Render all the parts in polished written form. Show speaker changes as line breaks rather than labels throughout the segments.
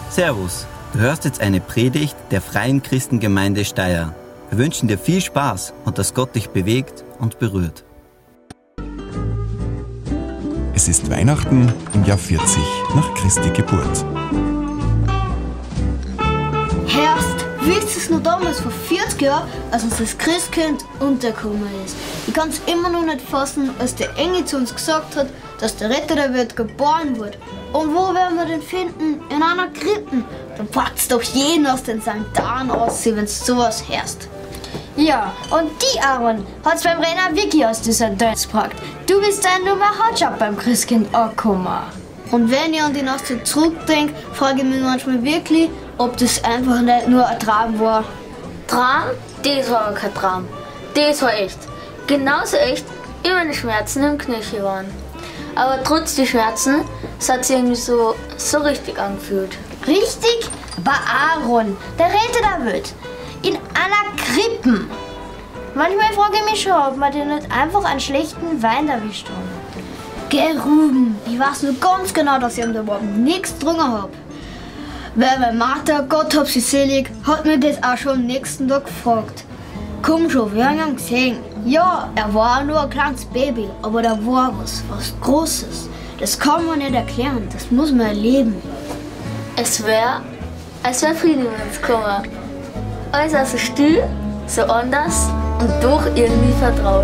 Servus, du hörst jetzt eine Predigt der Freien Christengemeinde Steyr. Wir wünschen dir viel Spaß und dass Gott dich bewegt und berührt.
Es ist Weihnachten im Jahr 40 nach Christi Geburt.
Herrst, wisst ihr es noch damals vor 40 Jahren, als uns das Christkind untergekommen ist? Ich kann es immer noch nicht fassen, als der Engel zu uns gesagt hat, dass der Retter der Welt geboren wird. Und wo werden wir den finden? In einer Krippe. Da packt's doch jeden aus den Sandalen aus, wenn du sowas hörst.
Ja, und die Aaron hat's beim Renner Vicky aus dieser Dötz gepackt. Du bist ein Nummer Hotjob beim Christkind angekommen.
Und wenn ich an die Nacht so zurückdenke, frage ich mich manchmal wirklich, ob das einfach nicht nur ein Traum war.
Traum? Das war kein Traum. Das war echt. Genauso echt, wie meine Schmerzen im Knöchel waren. Aber trotz der Schmerzen, es hat sich irgendwie so richtig angefühlt.
Richtig? Aber Aaron, der Retter der Welt, in einer Krippe. Manchmal frage ich mich schon, ob man den nicht einfach einen schlechten Wein erwischt hat.
Geh, Ruben, ich weiß nur ganz genau, dass ich da überhaupt nichts getrunken habe. Weil meine Martha, Gott hab sie selig, hat mir das auch schon am nächsten Tag gefragt. Komm schon, wir haben ihn gesehen. Ja, er war nur ein kleines Baby, aber da war was Großes. Das kann man nicht erklären, das muss man erleben.
Es wär Frieden mit uns gekommen. Alles also still, so anders und doch irgendwie vertraut.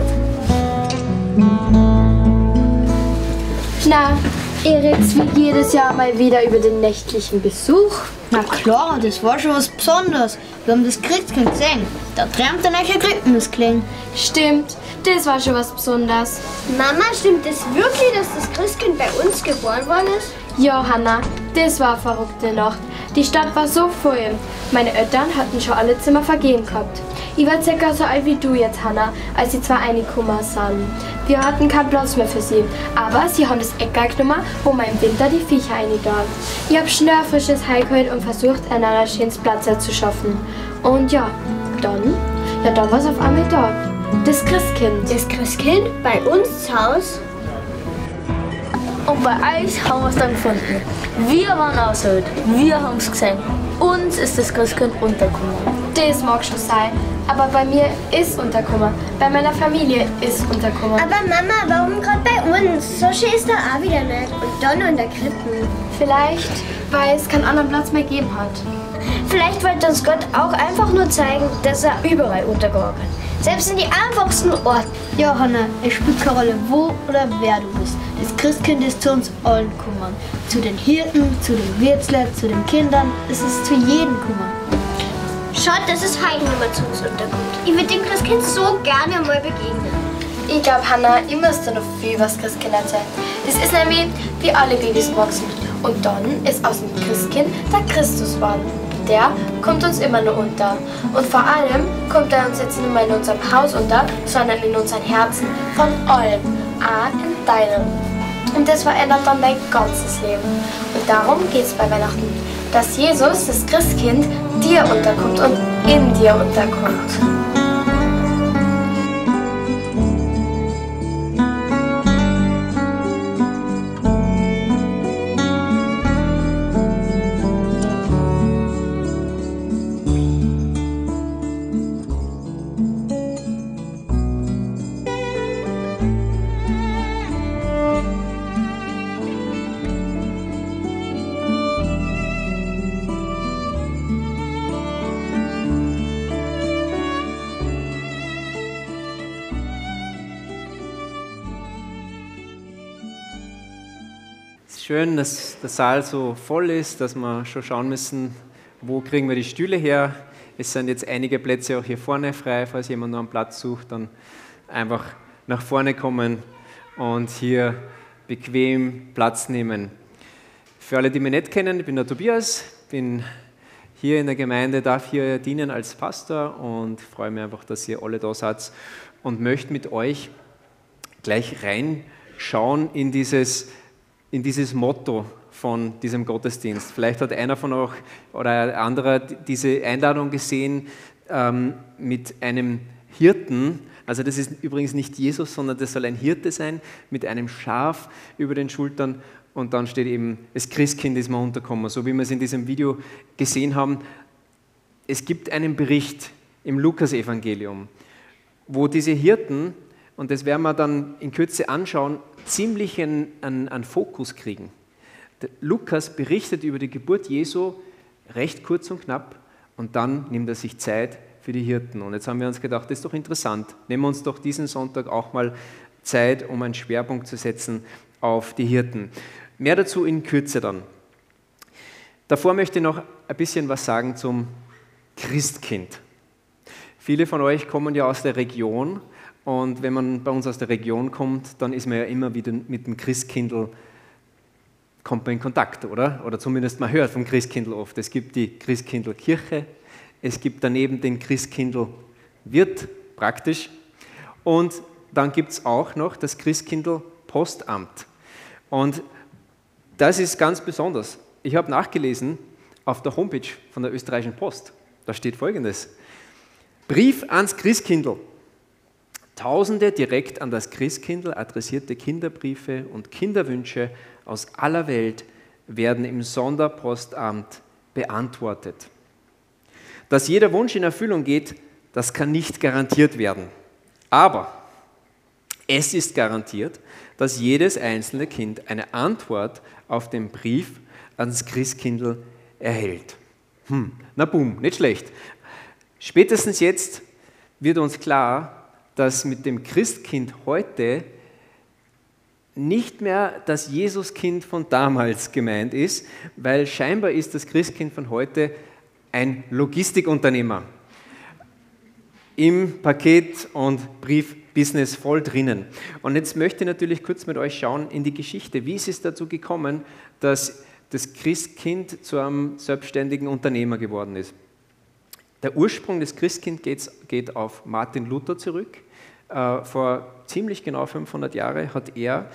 Na, ihr redet wie jedes Jahr mal wieder über den nächtlichen Besuch.
Na klar, das war schon was Besonderes. Wir haben das Christkind gesehen. Da träumt der neue Krippen das Kling.
Stimmt, das war schon was Besonderes.
Mama, stimmt es wirklich, dass das Christkind bei uns geboren worden ist?
Ja, Hanna, das war eine verrückte Nacht. Die Stadt war so voll. Meine Eltern hatten schon alle Zimmer vergeben gehabt. Ich war circa so alt wie du jetzt, Hanna, als sie zwar reingekommen sind. Wir hatten keinen Platz mehr für sie, aber sie haben das Eckerl genommen, wo man im Winter die Viecher reingetan. Ich habe schnell frisches Heu geholt und versucht, einen schönen Platz zu schaffen. Und ja, dann war es auf einmal da. Das Christkind.
Das Christkind bei uns zu Hause?
Und bei euch haben wir es dann gefunden. Wir waren auserwählt, wir haben es gesehen. Uns ist das Christkind untergekommen.
Das mag schon sein, aber bei mir ist untergekommen. Bei meiner Familie ist untergekommen.
Aber Mama, warum gerade bei uns? So schön ist da auch wieder nicht. Und dann in der Krippe.
Vielleicht, weil es keinen anderen Platz mehr gegeben hat.
Vielleicht wollte uns Gott auch einfach nur zeigen, dass er überall untergegangen kann. Selbst in die einfachsten Orte.
Ja, Hanna, es spielt keine Rolle, wo oder wer du bist. Das Christkind ist zu uns allen gekommen. Zu den Hirten, zu den Wirtslern, zu den Kindern. Es ist zu jedem gekommen.
Schaut, dass es heute nicht mehr zu uns unterkommt. Ich würde dem Christkind so gerne mal begegnen.
Ich glaube, Hanna, ich muss da noch viel über das Christkind erzählen. Das ist nämlich wie alle Babys wachsen. Und dann ist aus dem Christkind der Christus geworden. Der kommt uns immer nur unter. Und vor allem kommt er uns jetzt nicht mehr in unserem Haus unter, sondern in unseren Herzen. Von allen. Auch in deinem. Und das verändert dann dein ganzes Leben. Und darum geht es bei Weihnachten. Dass Jesus, das Christkind, dir unterkommt und in dir unterkommt.
Schön, dass der Saal so voll ist, dass wir schon schauen müssen, wo kriegen wir die Stühle her. Es sind jetzt einige Plätze auch hier vorne frei, falls jemand noch einen Platz sucht, dann einfach nach vorne kommen und hier bequem Platz nehmen. Für alle, die mich nicht kennen, ich bin der Tobias, bin hier in der Gemeinde, darf hier dienen als Pastor und freue mich einfach, dass ihr alle da seid und möchte mit euch gleich reinschauen in dieses Motto von diesem Gottesdienst. Vielleicht hat einer von euch oder ein anderer diese Einladung gesehen mit einem Hirten. Also das ist übrigens nicht Jesus, sondern das soll ein Hirte sein mit einem Schaf über den Schultern und dann steht eben, das Christkind ist mal untergekommen, so wie wir es in diesem Video gesehen haben. Es gibt einen Bericht im Lukas-Evangelium, wo diese Hirten, und das werden wir dann in Kürze anschauen, ziemlich einen Fokus kriegen. Der Lukas berichtet über die Geburt Jesu recht kurz und knapp und dann nimmt er sich Zeit für die Hirten. Und jetzt haben wir uns gedacht, das ist doch interessant, nehmen wir uns doch diesen Sonntag auch mal Zeit, um einen Schwerpunkt zu setzen auf die Hirten. Mehr dazu in Kürze dann. Davor möchte ich noch ein bisschen was sagen zum Christkind. Viele von euch kommen ja aus der Region und wenn man bei uns aus der Region kommt, dann ist man ja immer wieder mit dem Christkindl, kommt man in Kontakt, oder? Oder zumindest man hört vom Christkindl oft. Es gibt die Christkindlkirche, es gibt daneben den Christkindlwirt, praktisch, und dann gibt es auch noch das Christkindlpostamt. Und das ist ganz besonders. Ich habe nachgelesen auf der Homepage von der Österreichischen Post. Da steht Folgendes: Brief ans Christkindl. Tausende direkt an das Christkindl adressierte Kinderbriefe und Kinderwünsche aus aller Welt werden im Sonderpostamt beantwortet. Dass jeder Wunsch in Erfüllung geht, das kann nicht garantiert werden. Aber es ist garantiert, dass jedes einzelne Kind eine Antwort auf den Brief ans Christkindl erhält. Na boom, nicht schlecht. Spätestens jetzt wird uns klar, dass mit dem Christkind heute nicht mehr das Jesuskind von damals gemeint ist, weil scheinbar ist das Christkind von heute ein Logistikunternehmer. Im Paket- und Briefbusiness voll drinnen. Und jetzt möchte ich natürlich kurz mit euch schauen in die Geschichte. Wie ist es dazu gekommen, dass das Christkind zu einem selbstständigen Unternehmer geworden ist? Der Ursprung des Christkinds geht auf Martin Luther zurück. Vor ziemlich genau 500 Jahren hat er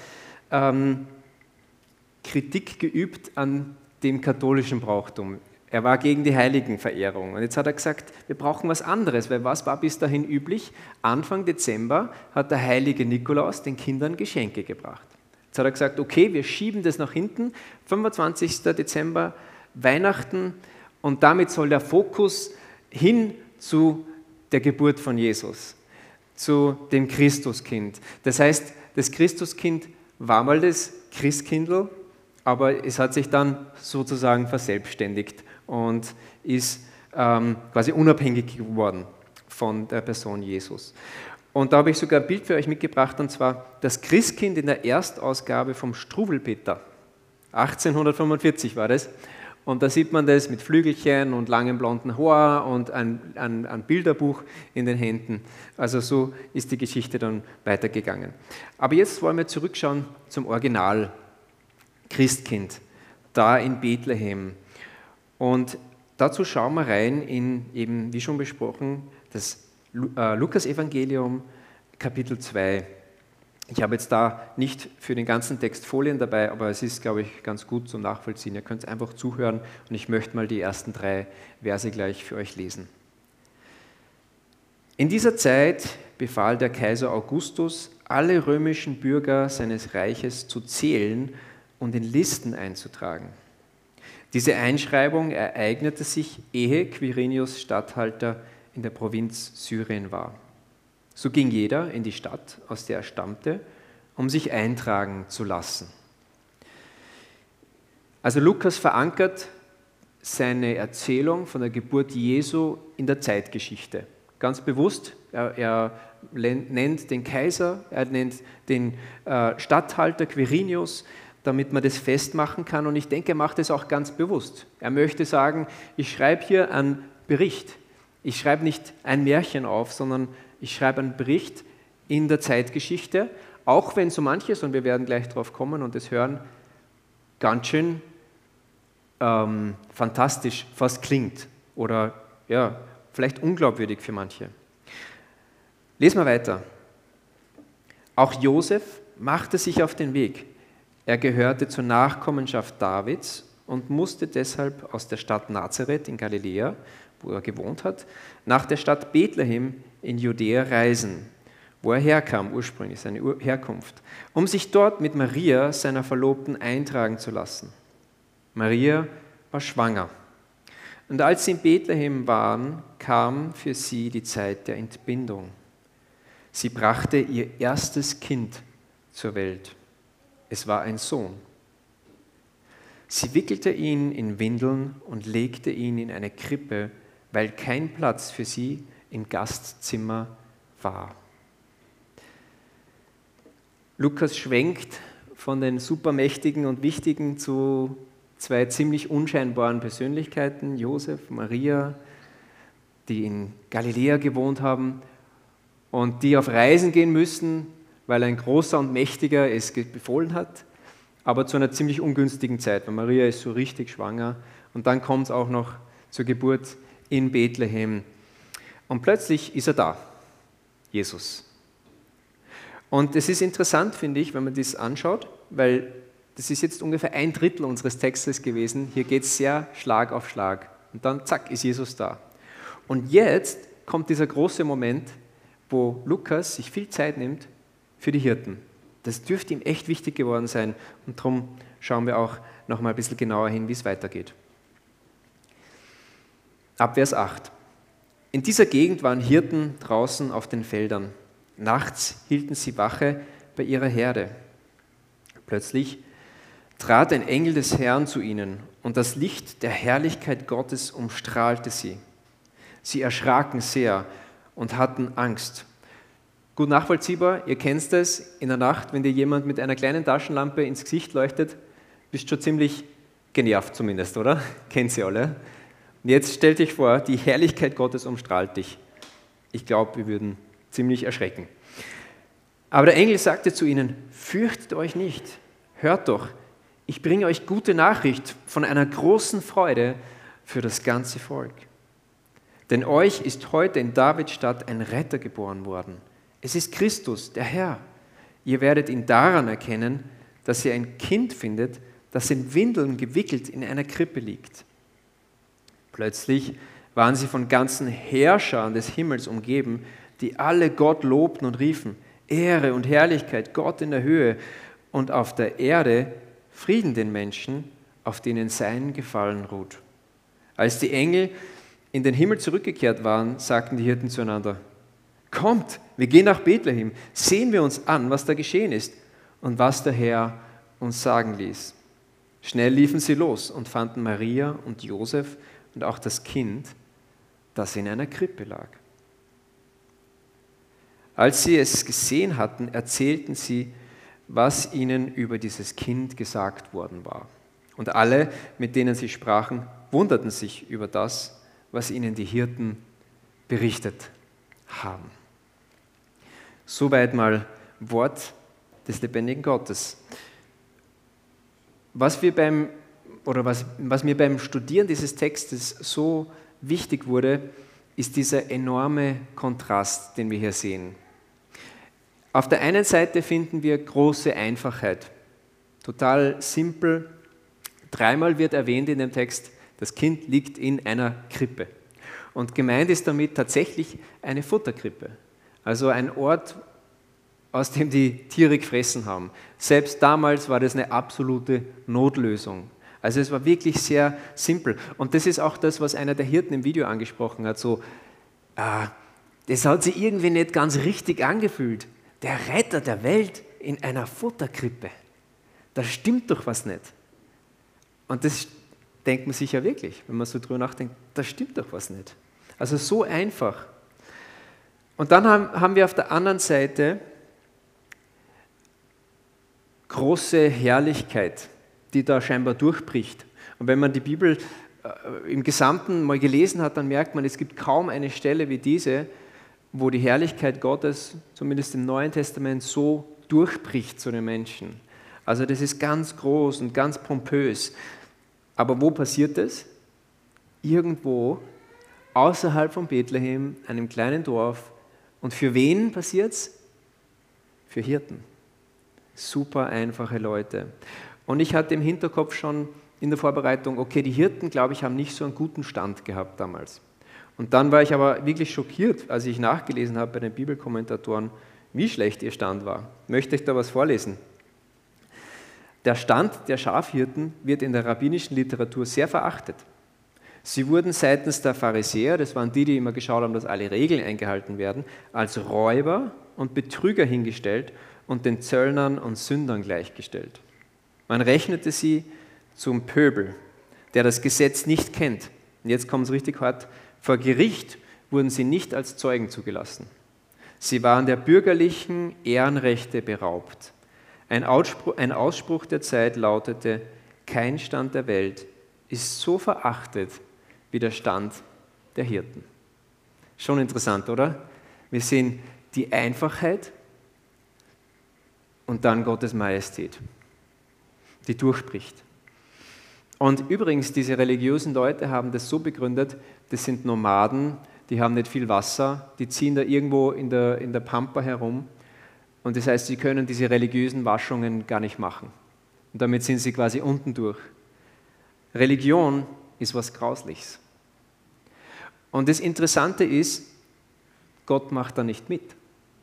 Kritik geübt an dem katholischen Brauchtum. Er war gegen die Heiligenverehrung. Und jetzt hat er gesagt, wir brauchen was anderes, weil was war bis dahin üblich? Anfang Dezember hat der heilige Nikolaus den Kindern Geschenke gebracht. Jetzt hat er gesagt, okay, wir schieben das nach hinten, 25. Dezember, Weihnachten, und damit soll der Fokus hin zu der Geburt von Jesus, zu dem Christuskind. Das heißt, das Christuskind war mal das Christkindl, aber es hat sich dann sozusagen verselbstständigt und ist quasi unabhängig geworden von der Person Jesus. Und da habe ich sogar ein Bild für euch mitgebracht, und zwar das Christkind in der Erstausgabe vom Struwwelpeter. 1845 war das. Und da sieht man das mit Flügelchen und langem blonden Haar und ein Bilderbuch in den Händen. Also so ist die Geschichte dann weitergegangen. Aber jetzt wollen wir zurückschauen zum Original Christkind, da in Bethlehem. Und dazu schauen wir rein in, eben wie schon besprochen, das Lukas-Evangelium, Kapitel 2. Ich habe jetzt da nicht für den ganzen Text Folien dabei, aber es ist, glaube ich, ganz gut zum Nachvollziehen. Ihr könnt einfach zuhören und ich möchte mal die ersten 3 Verse gleich für euch lesen. In dieser Zeit befahl der Kaiser Augustus, alle römischen Bürger seines Reiches zu zählen und in Listen einzutragen. Diese Einschreibung ereignete sich, ehe Quirinius Statthalter in der Provinz Syrien war. So ging jeder in die Stadt, aus der er stammte, um sich eintragen zu lassen. Also Lukas verankert seine Erzählung von der Geburt Jesu in der Zeitgeschichte. Ganz bewusst, er nennt den Kaiser, er nennt den Statthalter Quirinius, damit man das festmachen kann. Und ich denke, er macht es auch ganz bewusst. Er möchte sagen, ich schreibe hier einen Bericht. Ich schreibe nicht ein Märchen auf, sondern ich schreibe einen Bericht in der Zeitgeschichte, auch wenn so manches, und wir werden gleich drauf kommen und das hören, ganz schön fantastisch fast klingt oder ja, vielleicht unglaubwürdig für manche. Lesen wir weiter. Auch Josef machte sich auf den Weg. Er gehörte zur Nachkommenschaft Davids und musste deshalb aus der Stadt Nazareth in Galiläa, wo er gewohnt hat, nach der Stadt Bethlehem in Judäa reisen, wo er herkam, ursprünglich seine Herkunft, um sich dort mit Maria, seiner Verlobten, eintragen zu lassen. Maria war schwanger. Und als sie in Bethlehem waren, kam für sie die Zeit der Entbindung. Sie brachte ihr erstes Kind zur Welt. Es war ein Sohn. Sie wickelte ihn in Windeln und legte ihn in eine Krippe, weil kein Platz für sie im Gastzimmer war. Lukas schwenkt von den supermächtigen und wichtigen zu zwei ziemlich unscheinbaren Persönlichkeiten, Josef, Maria, die in Galiläa gewohnt haben und die auf Reisen gehen müssen, weil ein großer und mächtiger es befohlen hat, aber zu einer ziemlich ungünstigen Zeit, weil Maria ist so richtig schwanger und dann kommt es auch noch zur Geburt in Bethlehem. Und plötzlich ist er da, Jesus. Und es ist interessant, finde ich, wenn man das anschaut, weil das ist jetzt ungefähr 1/3 unseres Textes gewesen. Hier geht es sehr Schlag auf Schlag. Und dann, zack, ist Jesus da. Und jetzt kommt dieser große Moment, wo Lukas sich viel Zeit nimmt für die Hirten. Das dürfte ihm echt wichtig geworden sein. Und darum schauen wir auch noch mal ein bisschen genauer hin, wie es weitergeht. Ab Vers 8. In dieser Gegend waren Hirten draußen auf den Feldern. Nachts hielten sie Wache bei ihrer Herde. Plötzlich trat ein Engel des Herrn zu ihnen und das Licht der Herrlichkeit Gottes umstrahlte sie. Sie erschraken sehr und hatten Angst. Gut nachvollziehbar, ihr kennt es, in der Nacht, wenn dir jemand mit einer kleinen Taschenlampe ins Gesicht leuchtet, bist du schon ziemlich genervt zumindest, oder? Kennt ihr alle? Und jetzt stellt euch vor, die Herrlichkeit Gottes umstrahlt dich. Ich glaube, wir würden ziemlich erschrecken. Aber der Engel sagte zu ihnen, fürchtet euch nicht, hört doch, ich bringe euch gute Nachricht von einer großen Freude für das ganze Volk. Denn euch ist heute in Davids Stadt ein Retter geboren worden. Es ist Christus, der Herr. Ihr werdet ihn daran erkennen, dass ihr ein Kind findet, das in Windeln gewickelt in einer Krippe liegt. Plötzlich waren sie von ganzen Herrschern des Himmels umgeben, die alle Gott lobten und riefen, Ehre und Herrlichkeit Gott in der Höhe und auf der Erde Frieden den Menschen, auf denen sein Gefallen ruht. Als die Engel in den Himmel zurückgekehrt waren, sagten die Hirten zueinander, kommt, wir gehen nach Bethlehem, sehen wir uns an, was da geschehen ist und was der Herr uns sagen ließ. Schnell liefen sie los und fanden Maria und Josef und auch das Kind, das in einer Krippe lag. Als sie es gesehen hatten, erzählten sie, was ihnen über dieses Kind gesagt worden war. Und alle, mit denen sie sprachen, wunderten sich über das, was ihnen die Hirten berichtet haben. Soweit mal Wort des lebendigen Gottes. Was mir beim Studieren dieses Textes so wichtig wurde, ist dieser enorme Kontrast, den wir hier sehen. Auf der einen Seite finden wir große Einfachheit, total simpel. 3-mal wird erwähnt in dem Text, das Kind liegt in einer Krippe. Und gemeint ist damit tatsächlich eine Futterkrippe, also ein Ort, aus dem die Tiere gefressen haben. Selbst damals war das eine absolute Notlösung. Also es war wirklich sehr simpel. Und das ist auch das, was einer der Hirten im Video angesprochen hat. So, das hat sich irgendwie nicht ganz richtig angefühlt. Der Retter der Welt in einer Futterkrippe. Da stimmt doch was nicht. Und das denkt man sich ja wirklich, wenn man so drüber nachdenkt, da stimmt doch was nicht. Also so einfach. Und dann haben wir auf der anderen Seite große Herrlichkeit, die da scheinbar durchbricht. Und wenn man die Bibel im Gesamten mal gelesen hat, dann merkt man, es gibt kaum eine Stelle wie diese, wo die Herrlichkeit Gottes, zumindest im Neuen Testament, so durchbricht zu den Menschen. Also das ist ganz groß und ganz pompös. Aber wo passiert das? Irgendwo außerhalb von Bethlehem, einem kleinen Dorf. Und für wen passiert es? Für Hirten. Super einfache Leute. Und ich hatte im Hinterkopf schon in der Vorbereitung, okay, die Hirten, glaube ich, haben nicht so einen guten Stand gehabt damals. Und dann war ich aber wirklich schockiert, als ich nachgelesen habe bei den Bibelkommentatoren, wie schlecht ihr Stand war. Ich möchte euch da was vorlesen. Der Stand der Schafhirten wird in der rabbinischen Literatur sehr verachtet. Sie wurden seitens der Pharisäer, das waren die immer geschaut haben, dass alle Regeln eingehalten werden, als Räuber und Betrüger hingestellt und den Zöllnern und Sündern gleichgestellt. Man rechnete sie zum Pöbel, der das Gesetz nicht kennt. Und jetzt kommt es richtig hart. Vor Gericht wurden sie nicht als Zeugen zugelassen. Sie waren der bürgerlichen Ehrenrechte beraubt. Ein Ausspruch der Zeit lautete: Kein Stand der Welt ist so verachtet wie der Stand der Hirten. Schon interessant, oder? Wir sehen die Einfachheit und dann Gottes Majestät, die durchbricht. Und übrigens, diese religiösen Leute haben das so begründet, das sind Nomaden, die haben nicht viel Wasser, die ziehen da irgendwo in der Pampa herum und das heißt, sie können diese religiösen Waschungen gar nicht machen. Und damit sind sie quasi unten durch. Religion ist was Grausliches. Und das Interessante ist, Gott macht da nicht mit.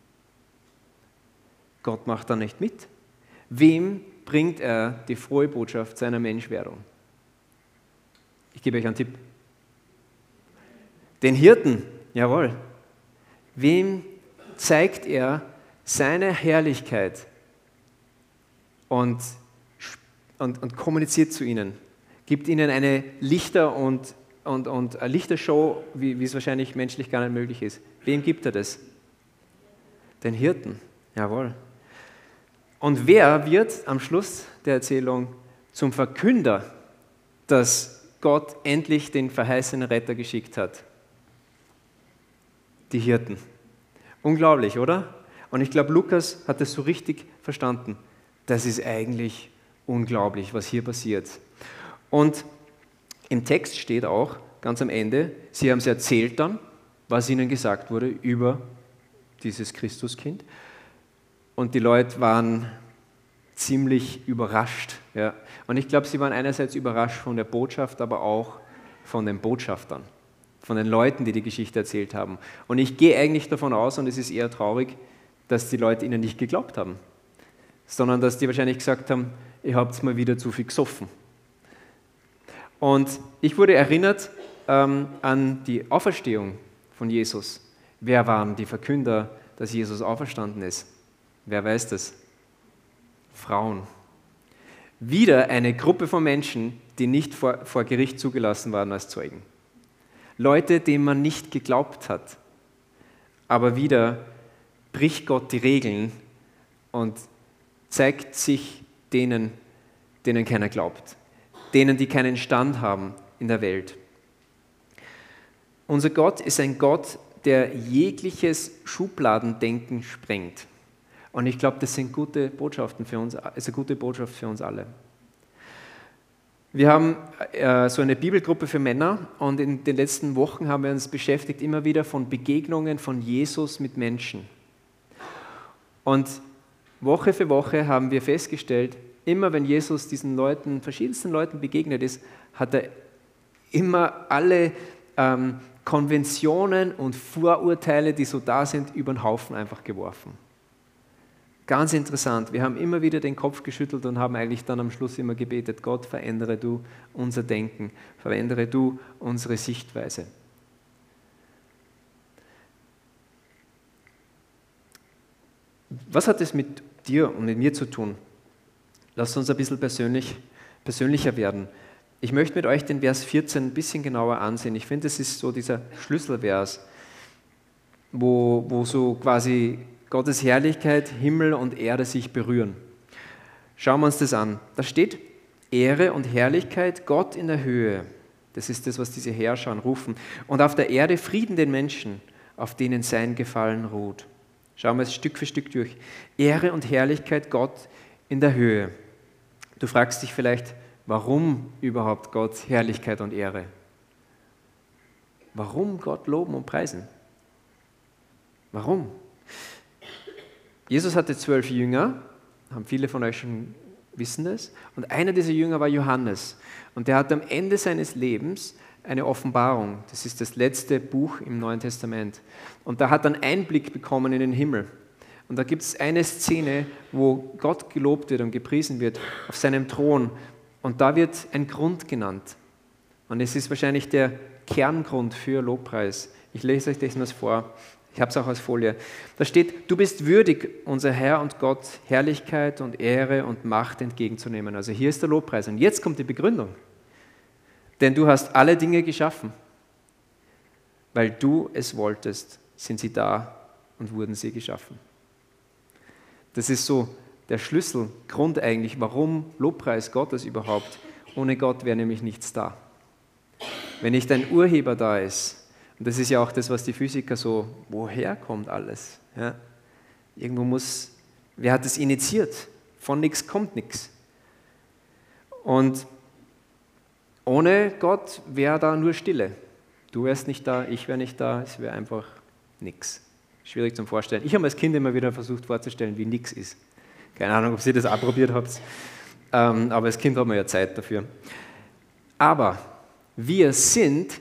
Gott macht da nicht mit. Wem bringt er die frohe Botschaft seiner Menschwerdung? Ich gebe euch einen Tipp. Den Hirten, jawohl. Wem zeigt er seine Herrlichkeit und kommuniziert zu ihnen? Gibt ihnen eine Lichter- und eine Lichtershow, wie es wahrscheinlich menschlich gar nicht möglich ist. Wem gibt er das? Den Hirten, jawohl. Und wer wird am Schluss der Erzählung zum Verkünder, dass Gott endlich den verheißenen Retter geschickt hat? Die Hirten. Unglaublich, oder? Und ich glaube, Lukas hat das so richtig verstanden. Das ist eigentlich unglaublich, was hier passiert. Und im Text steht auch, ganz am Ende, sie haben es erzählt dann, was ihnen gesagt wurde über dieses Christuskind. Und die Leute waren ziemlich überrascht. Ja. Und ich glaube, sie waren einerseits überrascht von der Botschaft, aber auch von den Botschaftern, von den Leuten, die die Geschichte erzählt haben. Und ich gehe eigentlich davon aus, und es ist eher traurig, dass die Leute ihnen nicht geglaubt haben, sondern dass die wahrscheinlich gesagt haben, ihr habt mal wieder zu viel gesoffen. Und ich wurde erinnert an die Auferstehung von Jesus. Wer waren die Verkünder, dass Jesus auferstanden ist? Wer weiß das? Frauen. Wieder eine Gruppe von Menschen, die nicht vor Gericht zugelassen waren als Zeugen. Leute, denen man nicht geglaubt hat. Aber wieder bricht Gott die Regeln und zeigt sich denen keiner glaubt. Denen, die keinen Stand haben in der Welt. Unser Gott ist ein Gott, der jegliches Schubladendenken sprengt. Und ich glaube, das sind gute Botschaften für uns, ist eine gute Botschaft für uns alle. Wir haben so eine Bibelgruppe für Männer und in den letzten Wochen haben wir uns beschäftigt immer wieder von Begegnungen von Jesus mit Menschen. Und Woche für Woche haben wir festgestellt, immer wenn Jesus diesen Leuten, verschiedensten Leuten begegnet ist, hat er immer alle Konventionen und Vorurteile, die so da sind, über den Haufen einfach geworfen. Ganz interessant, wir haben immer wieder den Kopf geschüttelt und haben eigentlich dann am Schluss immer gebetet, Gott, verändere du unser Denken, verändere du unsere Sichtweise. Was hat es mit dir und mit mir zu tun? Lasst uns ein bisschen persönlicher werden. Ich möchte mit euch den Vers 14 ein bisschen genauer ansehen. Ich finde, das ist so dieser Schlüsselvers, wo so quasi Gottes Herrlichkeit, Himmel und Erde sich berühren. Schauen wir uns das an. Da steht, Ehre und Herrlichkeit Gott in der Höhe. Das ist das, was diese Herrscher rufen. Und auf der Erde Frieden den Menschen, auf denen sein Gefallen ruht. Schauen wir es Stück für Stück durch. Ehre und Herrlichkeit Gott in der Höhe. Du fragst dich vielleicht, warum überhaupt Gott Herrlichkeit und Ehre? Warum Gott loben und preisen? Warum? Jesus hatte 12 Jünger, haben viele von euch schon wissen das, und einer dieser Jünger war Johannes. Und der hat am Ende seines Lebens eine Offenbarung. Das ist das letzte Buch im Neuen Testament. Und da hat er einen Einblick bekommen in den Himmel. Und da gibt es eine Szene, wo Gott gelobt wird und gepriesen wird auf seinem Thron. Und da wird ein Grund genannt. Und es ist wahrscheinlich der Kerngrund für Lobpreis. Ich lese euch das mal vor. Ich habe es auch als Folie. Da steht, du bist würdig, unser Herr und Gott, Herrlichkeit und Ehre und Macht entgegenzunehmen. Also hier ist der Lobpreis. Und jetzt kommt die Begründung. Denn du hast alle Dinge geschaffen. Weil du es wolltest, sind sie da und wurden sie geschaffen. Das ist so der Schlüsselgrund eigentlich, warum Lobpreis Gottes überhaupt. Ohne Gott wäre nämlich nichts da. Wenn nicht ein Urheber da ist, und das ist ja auch das, was die Physiker so, woher kommt alles? Ja? Irgendwo muss, wer hat es initiiert? Von nichts kommt nichts. Und ohne Gott wäre da nur Stille. Du wärst nicht da, ich wäre nicht da, es wäre einfach nichts. Schwierig zum Vorstellen. Ich habe als Kind immer wieder versucht vorzustellen, wie nichts ist. Keine Ahnung, ob ihr das auch probiert habt, aber als Kind hat man ja Zeit dafür. Aber wir sind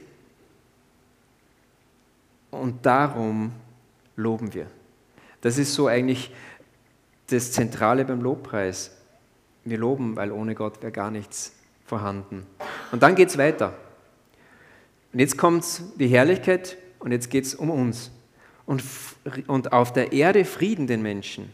und darum loben wir. Das ist so eigentlich das Zentrale beim Lobpreis. Wir loben, weil ohne Gott wäre gar nichts vorhanden. Und dann geht es weiter. Und jetzt kommt die Herrlichkeit und jetzt geht es um uns. Und auf der Erde Frieden den Menschen.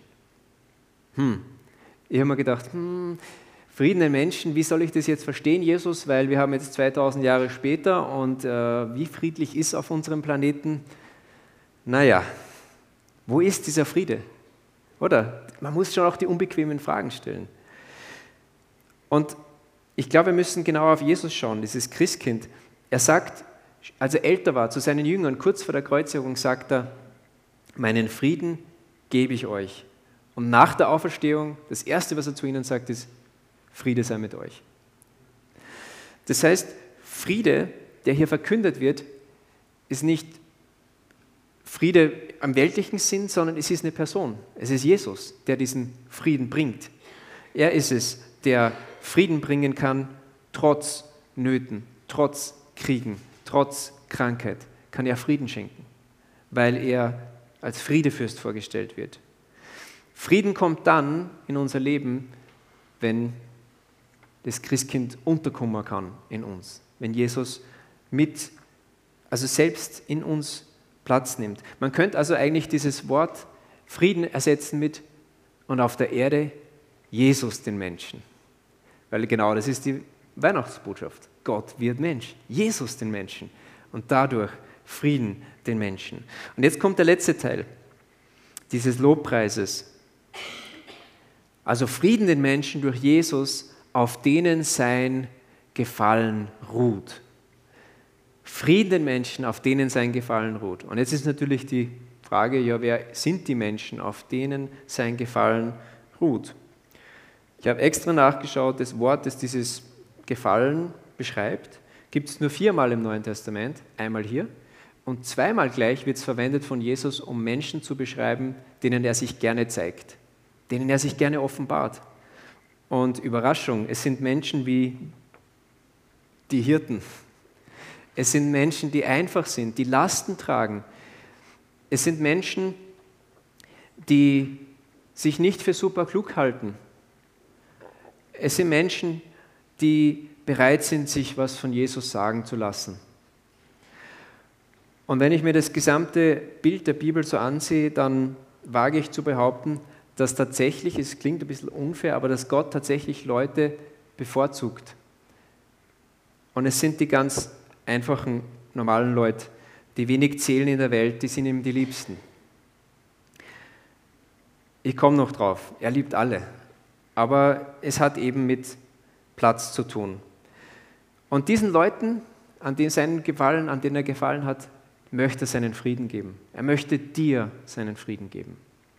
Ich habe mir gedacht, Frieden den Menschen, wie soll ich das jetzt verstehen, Jesus? Weil wir haben jetzt 2000 Jahre später und wie friedlich ist auf unserem Planeten? Naja, wo ist dieser Friede? Oder? Man muss schon auch die unbequemen Fragen stellen. Und ich glaube, wir müssen genau auf Jesus schauen, dieses Christkind. Er sagt, als er älter war, zu seinen Jüngern, kurz vor der Kreuzigung, sagt er, meinen Frieden gebe ich euch. Und nach der Auferstehung, das Erste, was er zu ihnen sagt, ist, Friede sei mit euch. Das heißt, Friede, der hier verkündet wird, ist nicht Friede am weltlichen Sinn, sondern es ist eine Person. Es ist Jesus, der diesen Frieden bringt. Er ist es, der Frieden bringen kann, trotz Nöten, trotz Kriegen, trotz Krankheit, kann er Frieden schenken, weil er als Friedefürst vorgestellt wird. Frieden kommt dann in unser Leben, wenn das Christkind unterkommen kann in uns, wenn Jesus selbst in uns Platz nimmt. Man könnte also eigentlich dieses Wort Frieden ersetzen mit und auf der Erde Jesus den Menschen. Weil genau das ist die Weihnachtsbotschaft. Gott wird Mensch, Jesus den Menschen und dadurch Frieden den Menschen. Und jetzt kommt der letzte Teil dieses Lobpreises. Also Frieden den Menschen durch Jesus, auf denen sein Gefallen ruht. Frieden den Menschen, auf denen sein Gefallen ruht. Und jetzt ist natürlich die Frage, ja, wer sind die Menschen, auf denen sein Gefallen ruht? Ich habe extra nachgeschaut, das Wort, das dieses Gefallen beschreibt, gibt es nur 4-mal im Neuen Testament, einmal hier, und 2-mal gleich wird es verwendet von Jesus, um Menschen zu beschreiben, denen er sich gerne zeigt, denen er sich gerne offenbart. Und Überraschung, es sind Menschen wie die Hirten. Es sind Menschen, die einfach sind, die Lasten tragen. Es sind Menschen, die sich nicht für super klug halten. Es sind Menschen, die bereit sind, sich was von Jesus sagen zu lassen. Und wenn ich mir das gesamte Bild der Bibel so ansehe, dann wage ich zu behaupten, dass tatsächlich, es klingt ein bisschen unfair, aber dass Gott tatsächlich Leute bevorzugt. Und es sind die ganz einfachen, normalen Leute, die wenig zählen in der Welt, die sind ihm die Liebsten. Ich komme noch drauf, er liebt alle, aber es hat eben mit Platz zu tun. Und diesen Leuten, an denen er gefallen hat, möchte er seinen Frieden geben. Er möchte dir seinen Frieden geben.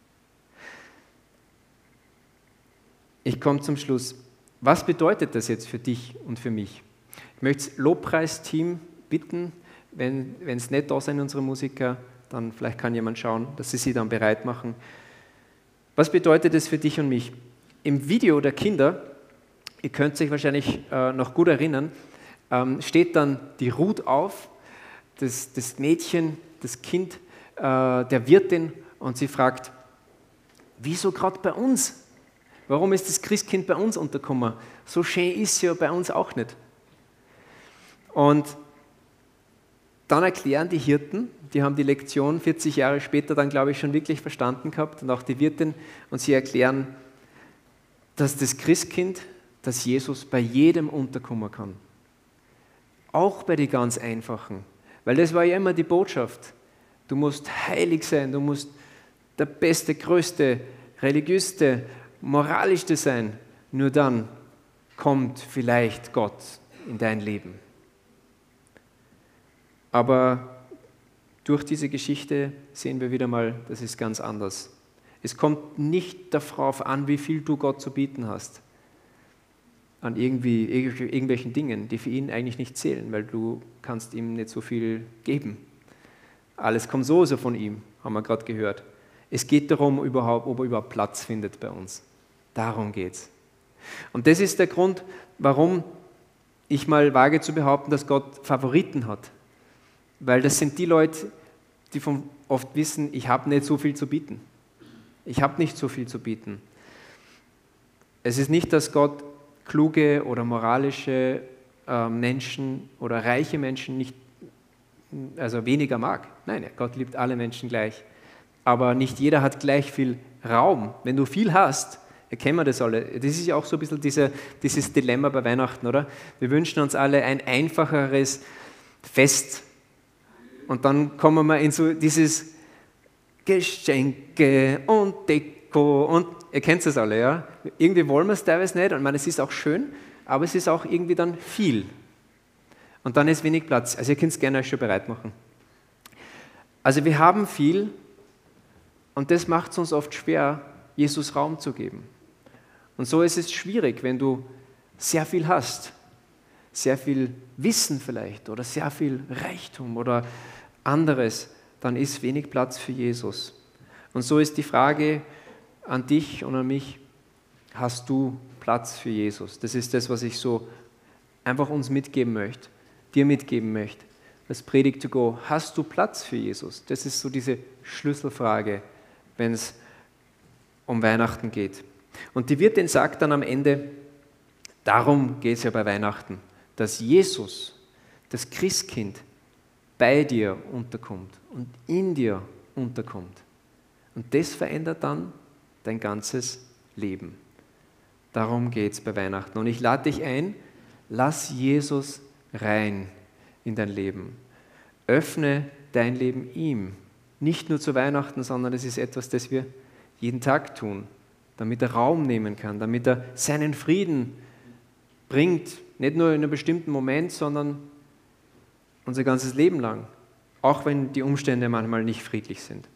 Ich komme zum Schluss. Was bedeutet das jetzt für dich und für mich? Ich möchte das Lobpreisteam bitten, wenn es nicht da sind, unsere Musiker, dann vielleicht kann jemand schauen, dass sie dann bereit machen. Was bedeutet das für dich und mich? Im Video der Kinder, ihr könnt euch wahrscheinlich noch gut erinnern, steht dann die Ruth auf, das Mädchen, das Kind der Wirtin, und sie fragt, wieso gerade bei uns? Warum ist das Christkind bei uns untergekommen? So schön ist es ja bei uns auch nicht. Und dann erklären die Hirten, die haben die Lektion 40 Jahre später dann, glaube ich, schon wirklich verstanden gehabt und auch die Wirtin, und sie erklären, dass das Christkind, dass Jesus bei jedem unterkommen kann. Auch bei den ganz Einfachen. Weil das war ja immer die Botschaft. Du musst heilig sein, du musst der Beste, Größte, Religiöste, Moralischste sein. Nur dann kommt vielleicht Gott in dein Leben. Aber durch diese Geschichte sehen wir wieder mal, das ist ganz anders. Es kommt nicht darauf an, wie viel du Gott zu bieten hast, an irgendwelchen Dingen, die für ihn eigentlich nicht zählen, weil du kannst ihm nicht so viel geben. Alles kommt so von ihm, haben wir gerade gehört. Es geht darum, ob er überhaupt Platz findet bei uns. Darum geht's. Und das ist der Grund, warum ich mal wage zu behaupten, dass Gott Favoriten hat. Weil das sind die Leute, die oft wissen, ich habe nicht so viel zu bieten. Ich habe nicht so viel zu bieten. Es ist nicht, dass Gott kluge oder moralische Menschen oder reiche Menschen nicht, also weniger mag. Nein, Gott liebt alle Menschen gleich. Aber nicht jeder hat gleich viel Raum. Wenn du viel hast, erkennen wir das alle. Das ist ja auch so ein bisschen dieses Dilemma bei Weihnachten, oder? Wir wünschen uns alle ein einfacheres Fest. Und dann kommen wir in so dieses Geschenke und Deko und ihr kennt das alle, ja? Irgendwie wollen wir es teilweise nicht und ich meine, es ist auch schön, aber es ist auch irgendwie dann viel. Und dann ist wenig Platz. Also ihr könnt es gerne euch schon bereit machen. Also wir haben viel und das macht es uns oft schwer, Jesus Raum zu geben. Und so ist es schwierig, wenn du sehr viel hast, sehr viel Wissen vielleicht oder sehr viel Reichtum oder anderes, dann ist wenig Platz für Jesus. Und so ist die Frage an dich und an mich, hast du Platz für Jesus? Das ist das, was ich so einfach uns mitgeben möchte, dir mitgeben möchte. Das Predigt to go, hast du Platz für Jesus? Das ist so diese Schlüsselfrage, wenn es um Weihnachten geht. Und die Wirtin sagt dann am Ende, darum geht es ja bei Weihnachten, dass Jesus, das Christkind, bei dir unterkommt und in dir unterkommt. Und das verändert dann dein ganzes Leben. Darum geht es bei Weihnachten. Und ich lade dich ein, lass Jesus rein in dein Leben. Öffne dein Leben ihm. Nicht nur zu Weihnachten, sondern es ist etwas, das wir jeden Tag tun, damit er Raum nehmen kann, damit er seinen Frieden bringt, nicht nur in einem bestimmten Moment, sondern unser ganzes Leben lang, auch wenn die Umstände manchmal nicht friedlich sind.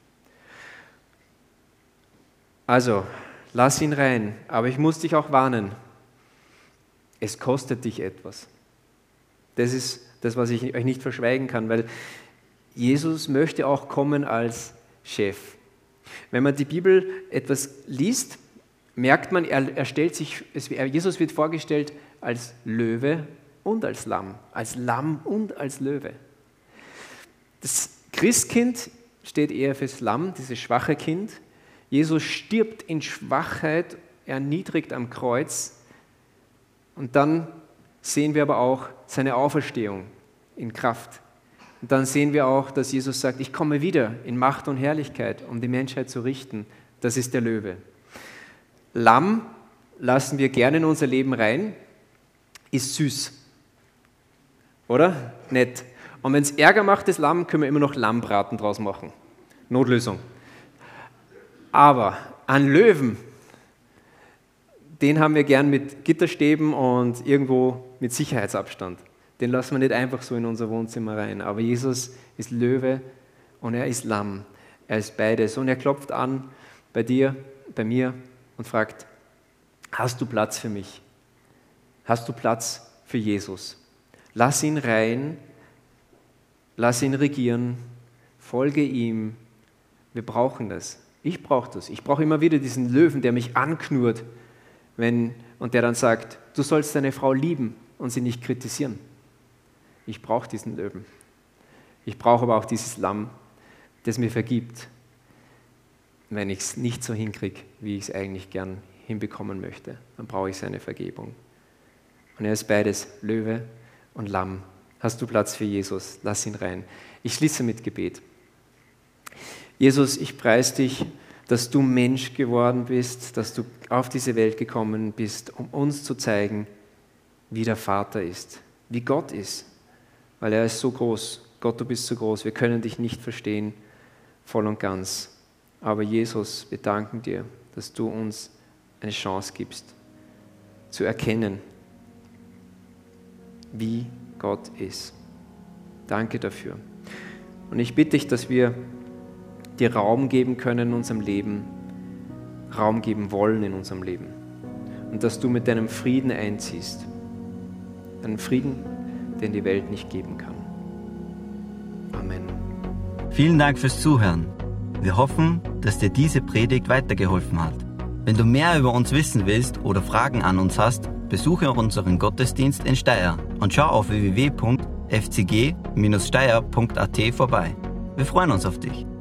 Also, lass ihn rein, aber ich muss dich auch warnen, es kostet dich etwas. Das ist das, was ich euch nicht verschweigen kann, weil Jesus möchte auch kommen als Chef. Wenn man die Bibel etwas liest, merkt man, Jesus wird vorgestellt als Löwe und als Lamm und als Löwe. Das Christkind steht eher fürs Lamm, dieses schwache Kind. Jesus stirbt in Schwachheit, erniedrigt am Kreuz. Und dann sehen wir aber auch seine Auferstehung in Kraft. Und dann sehen wir auch, dass Jesus sagt, ich komme wieder in Macht und Herrlichkeit, um die Menschheit zu richten. Das ist der Löwe. Lamm lassen wir gerne in unser Leben rein, ist süß. Oder? Nett. Und wenn es Ärger macht, das Lamm, können wir immer noch Lammbraten draus machen. Notlösung. Aber an Löwen, den haben wir gern mit Gitterstäben und irgendwo mit Sicherheitsabstand. Den lassen wir nicht einfach so in unser Wohnzimmer rein. Aber Jesus ist Löwe und er ist Lamm. Er ist beides. Und er klopft an bei dir, bei mir und fragt, hast du Platz für mich? Hast du Platz für Jesus? Lass ihn rein, lass ihn regieren, folge ihm. Wir brauchen das. Ich brauche das. Ich brauche immer wieder diesen Löwen, der mich anknurrt und der dann sagt, du sollst deine Frau lieben und sie nicht kritisieren. Ich brauche diesen Löwen. Ich brauche aber auch dieses Lamm, das mir vergibt. wenn ich es nicht so hinkriege, wie ich es eigentlich gern hinbekommen möchte. Dann brauche ich seine Vergebung. Und er ist beides, Löwe und Lamm. Hast du Platz für Jesus? Lass ihn rein. Ich schließe mit Gebet. Jesus, ich preise dich, dass du Mensch geworden bist, dass du auf diese Welt gekommen bist, um uns zu zeigen, wie der Vater ist, wie Gott ist. Weil er ist so groß. Gott, du bist so groß. Wir können dich nicht verstehen, voll und ganz. Aber Jesus, wir danken dir, dass du uns eine Chance gibst, zu erkennen, wie Gott ist. Danke dafür. Und ich bitte dich, dass wir dir Raum geben können in unserem Leben, Raum geben wollen in unserem Leben. Und dass du mit deinem Frieden einziehst. Einen Frieden, den die Welt nicht geben kann. Amen.
Vielen Dank fürs Zuhören. Wir hoffen, dass dir diese Predigt weitergeholfen hat. Wenn du mehr über uns wissen willst oder Fragen an uns hast, besuche unseren Gottesdienst in Steyr und schau auf www.fcg-steyr.at vorbei. Wir freuen uns auf dich.